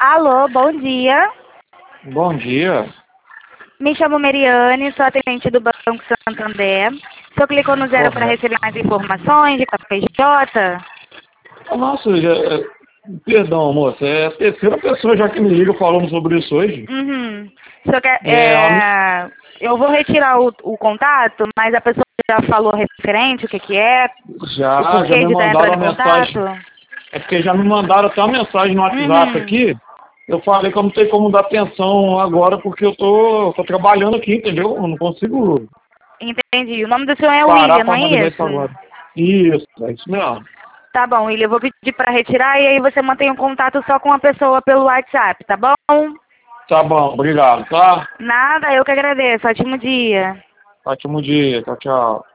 Alô, bom dia. Bom dia. Me chamo Meriane, sou atendente do Banco Santander. O senhor clicou no zero para Correto. receber mais informações de KPJ? Nossa, perdão, moça. É a terceira pessoa já que me liga falando sobre isso hoje. Uhum. O senhor quer, É, eu vou retirar o contato, mas a pessoa já falou referente, o que que é, o já porquê me de estar mandaram entrando a em mensagem. contato? É porque já me mandaram até uma mensagem no WhatsApp Uhum. aqui. Eu falei que eu não tenho como dar atenção agora porque eu tô trabalhando aqui, entendeu? Eu não consigo Entendi. O nome do senhor é parar William, não para é analisar isso isso? agora. Isso, é isso mesmo. Tá bom, William, eu vou pedir para retirar e aí você mantém o contato só com a pessoa pelo WhatsApp, tá bom? Tá bom, obrigado, tá? Nada, eu que agradeço. Ótimo dia. Ótimo dia, tchau, tchau.